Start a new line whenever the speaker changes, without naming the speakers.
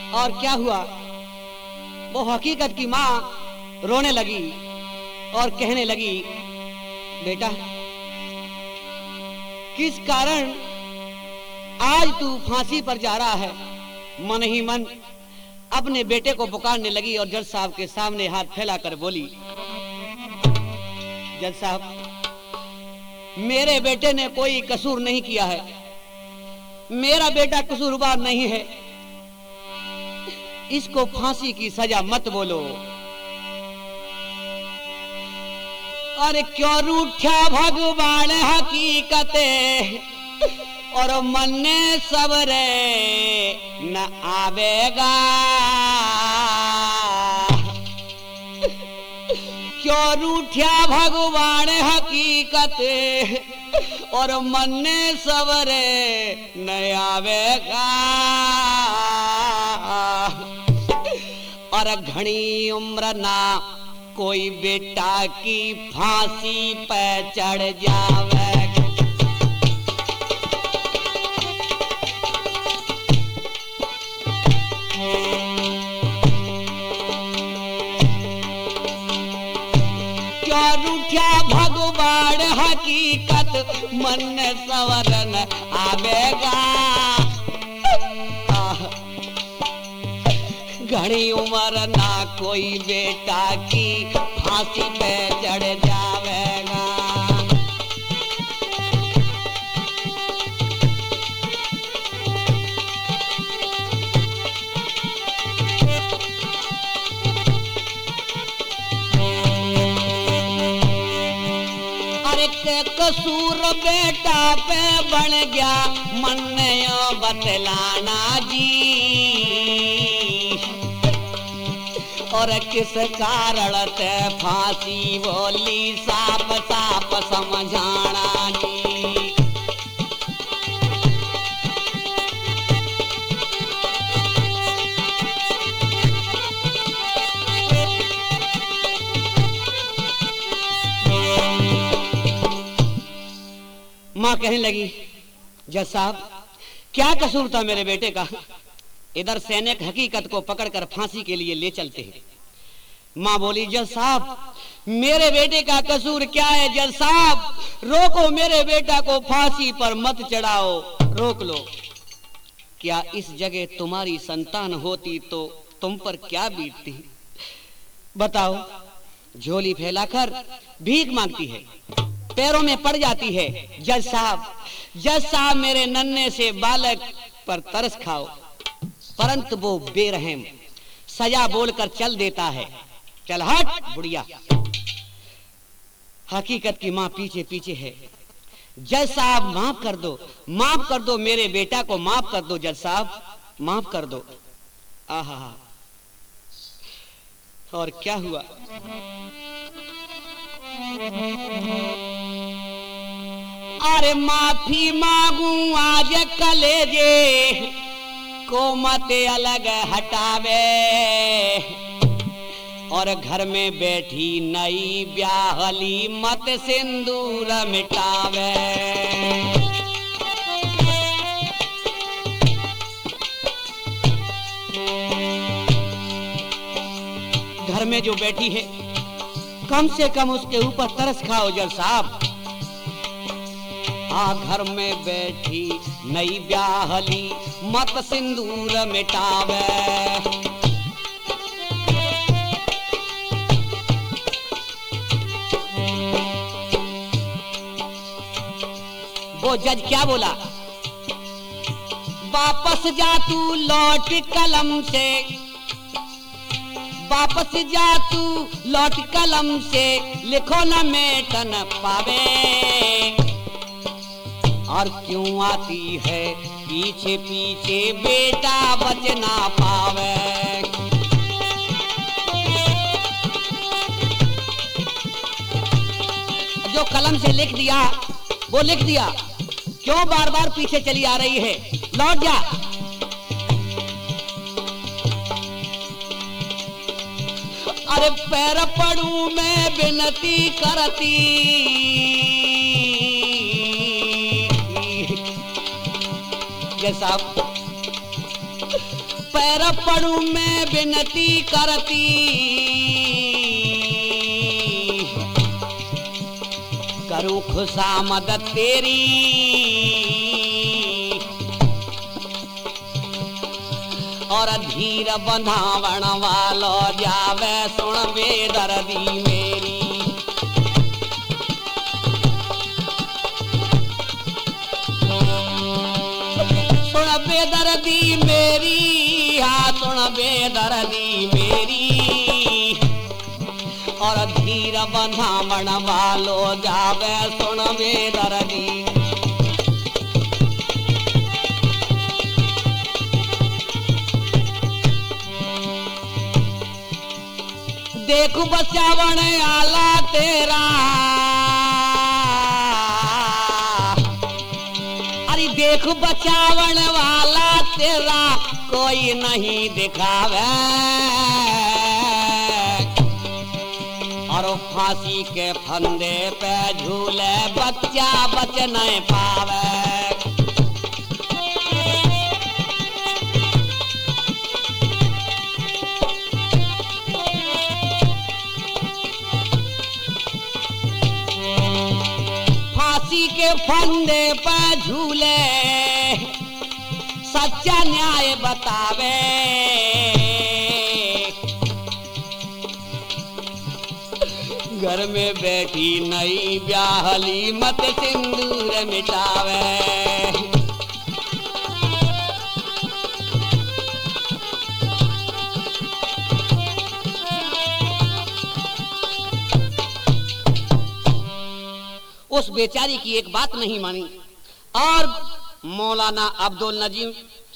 और क्या हुआ, वो हकीकत की माँ रोने लगी और कहने लगी, बेटा किस कारण आज तू फांसी पर जा रहा है। मन ही मन अपने बेटे को पुकारने लगी और जज साहब के सामने हाथ फैलाकर बोली, जज साहब मेरे बेटे ने कोई कसूर नहीं किया है, मेरा बेटा कसूरवार नहीं है, इसको फांसी की सजा मत बोलो। अरे क्यों रूठा भगवान हकीकत और मन्ने सबरे न आवेगा। क्यों रूठा भगवान हकीकत और मन्ने सबरे न आवेगा। और घनी उम्र ना कोई बेटा की फांसी पे चढ़ जावे। क्यों रूठा भगवान हकीकत मन सवरन आवेगा। घनी उम्र ना कोई बेटा की फांसी पे चढ़ जावेगा। अरे के कसूर बेटा पे बन गया मन बतलाना जी। और किस कारण ते फांसी बोली साफ साफ समझाना जी। माँ कहने लगी, जज साहब क्या कसूर था मेरे बेटे का। इधर सैनिक हकीकत को पकड़कर फांसी के लिए ले चलते हैं। माँ बोली, जज साहब मेरे बेटे का कसूर क्या है। जज साहब रोको, मेरे बेटा को फांसी पर मत चढ़ाओ, रोक लो। क्या इस जगह तुम्हारी संतान होती तो तुम पर क्या बीतती, बताओ। झोली फैलाकर भीख मांगती है, पैरों में पड़ जाती है। जज साहब मेरे नन्हे से बालक पर तरस खाओ। परंतु वो बेरहम सजा बोलकर चल देता है। चल हट बुढ़िया। हकीकत की मां पीछे पीछे है। जज साहब माफ कर दो मेरे बेटा को, माफ कर दो जज साहब, माफ कर दो। आहा, और क्या हुआ। अरे माफी मांगू आज कलेजे को मत अलग हटावे। और घर में बैठी नई ब्याहली मत सिंदूर मिटावे। घर में जो बैठी है कम से कम उसके ऊपर तरस खाओ जज साहब। घर में बैठी नई ब्याहली मत सिंदूर मिटावे। वो जज क्या बोला, वापस जा तू लौट कलम से, वापस जा तू लौट कलम से, लिखो न मेटन पावे। और क्यों आती है पीछे पीछे बेटा बच ना पावे। जो कलम से लिख दिया वो लिख दिया, क्यों बार बार पीछे चली आ रही है, लौट जा। अरे पैर पड़ू मैं विनती करती, जज साहब पैर पड़ू मैं विनती करती, करूं खुशामद तेरी, और धीर बंधावण वालो जावे सुन बेदर्दी मेरी। सुन बेदर्दी मेरी, हाँ सुन बेदर्दी मेरी, और धीर बंधावण वालो जावे सुन बेदर्दी। देखो बचावन आला तेरा, अरे देखो बचावन वाला तेरा कोई नहीं दिखावे, और फांसी के फंदे पे झूले बच्चा बच नहीं पावे। फांसी के फंदे पर झूले सच्चा न्याय बतावे, घर में बैठी नई ब्याहली मत सिंदूर मिटावे। उस बेचारी की एक बात नहीं मानी, और मौलाना अब्दुल नजीम